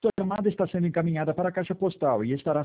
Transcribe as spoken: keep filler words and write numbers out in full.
Sua chamada está sendo encaminhada para a caixa postal e estará